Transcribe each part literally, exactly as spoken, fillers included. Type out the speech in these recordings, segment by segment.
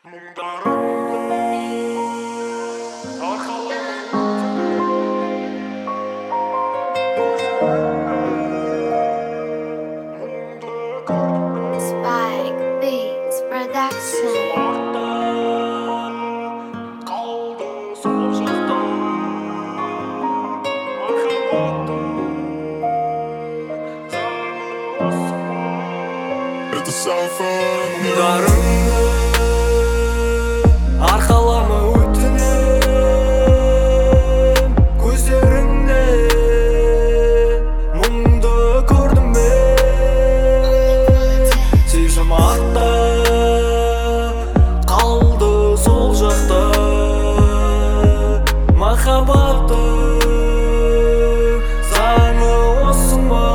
Spike Beats Production. Дарынды арқалама өтінем көздеріңде мұңды көрдім мен сезім артта қалды сол жақта махаббаты заңы осы ма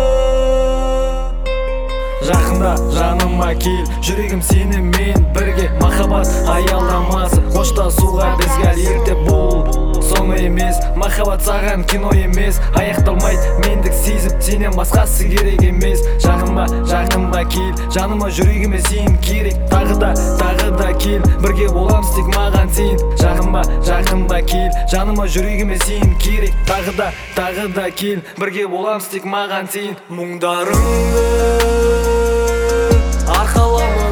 жақында жаныма кел жүрегім сенімен бірге махаббат аялдамасы қоштасуға бізге ерте бол соңы емес махаббат саған кино емес аяқталмайды мендік сезім сенен басқасы керек емес жаныма жақында кел жаныма жүрегіме сен керек тағы да тағы да кел бірге боламыз тек маған сен жаныма жақында кел жаныма жүрегіме сен керек тағы да тағы да кел бірге боламыз тек маған сен мұңдарыңды арқалама